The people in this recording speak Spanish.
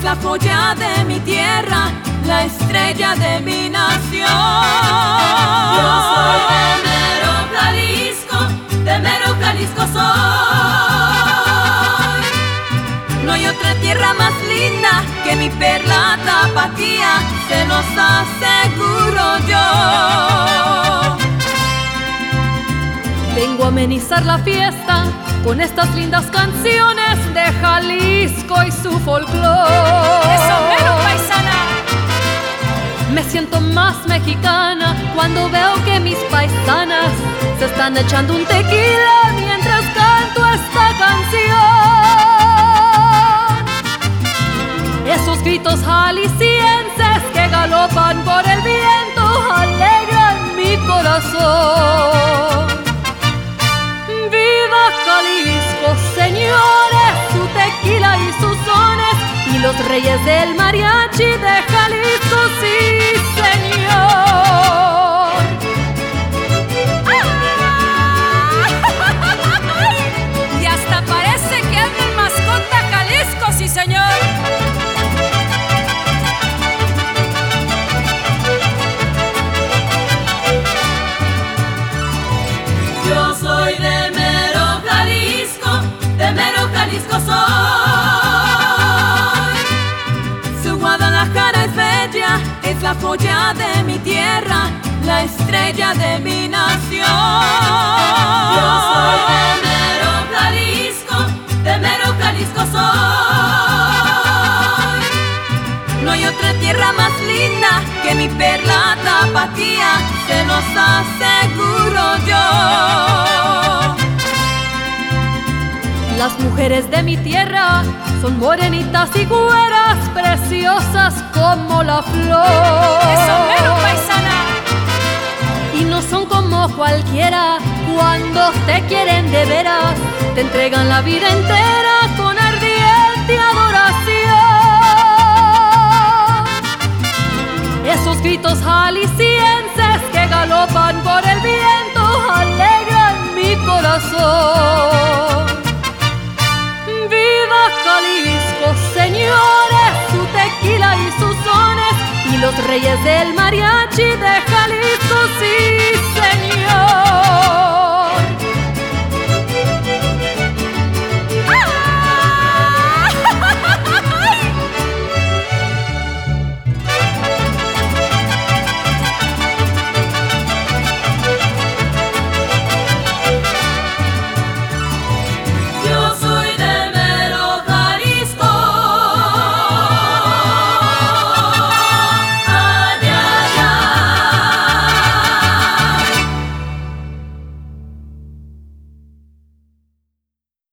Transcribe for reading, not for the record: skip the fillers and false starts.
la joya de mi tierra, la estrella de mi nación. Yo soy de Mero Jalisco, de Mero Jalisco soy. No hay otra tierra más linda que mi perla tapatía, se los aseguro yo. Vengo a amenizar la fiesta con estas lindas canciones de Jalisco y su folclore. ¡Eso, mero paisana! Me siento más mexicana cuando veo que mis paisanas se están echando un tequila mientras canto esta canción. Esos gritos jaliscienses que galopan por el viento alegran mi corazón. ¡Viva Jalisco, señores! Su tequila y sus sones y los reyes del mariachi de Jalisco, sí, señor. Y hasta parece que anda en mascota Jalisco, sí, señor. Yo soy de Mero Jalisco soy. Su Guadalajara es bella, es la joya de mi tierra, la estrella de mi nación. Yo soy de Mero Jalisco soy. No hay otra tierra más linda que mi perla tapatía, se los aseguro yo. Las mujeres de mi tierra son morenitas y güeras, preciosas como la flor. ¡Eso, mero paisana! Y no son como cualquiera, cuando te quieren de veras, te entregan la vida entera con ardiente adoración. Esos gritos jaliscienses que galopan por el viento alegran mi corazón. ¡Viva Jalisco, señores! Su tequila y sus sones y los reyes del mariachi